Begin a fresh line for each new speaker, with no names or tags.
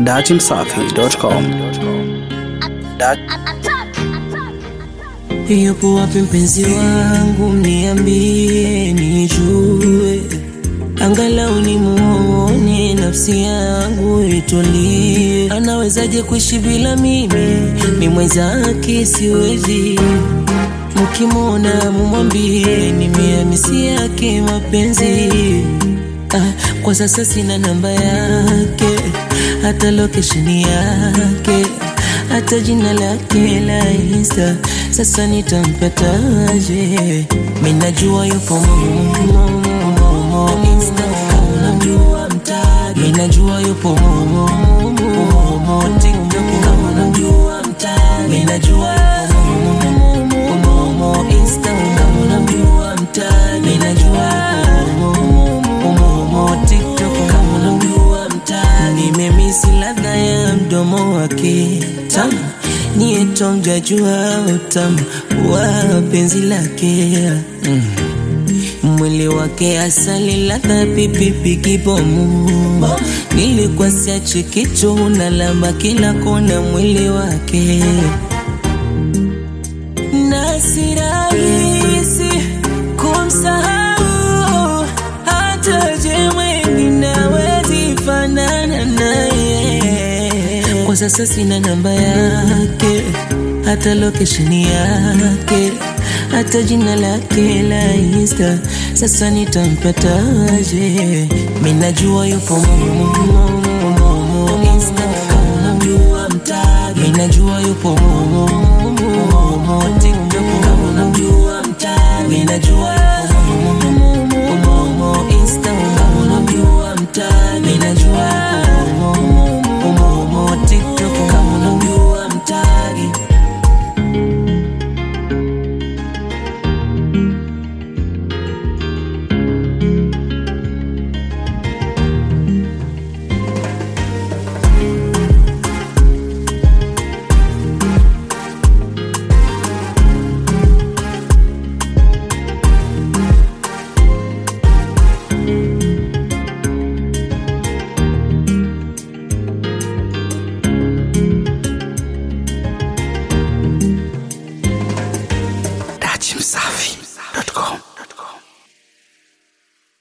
datimsafi.com.
Yupo wapi mpenzi wangu, mniambie nijue, angalau nimuone nafsi yangu itulie. Anawezaje kuishi bila mimi, ni mwenzake siwezi. Mkimwona mumwambie nimehamisi yake mapenzi. Kwa sasa sina namba yake, hata location yake, hata jina lake la Insta. Sasa nitampataje? Mimi najua yupo Insta, unamjua mtagi. Mimi najua yupo TikTok, unamjua mtagi. Mimi najua Insta, unamjua mtagi. Mimi najua TikTok, unamjua mtagi. Nimemisi ladha ya mdomo wake tamu, niye tongjajua utamu wa penzi lake. Mwili wake asali, ladha pipipi kibomu. Nilikuwa siachi kitu, unalamba kila kona mwili wake. Na si rahisi kumsahau, hata je mwengine hawezi fanana naye. Kwa sasa sina namba yake, hata location yake, hata jina lake la Insta. Sasa nitampataje? Mimi najua yupo Insta, unamjua mtagi. Mimi najua yupo TikTok, unamjua mtagi. Mimi najua yupo Insta, unamjua mtagi.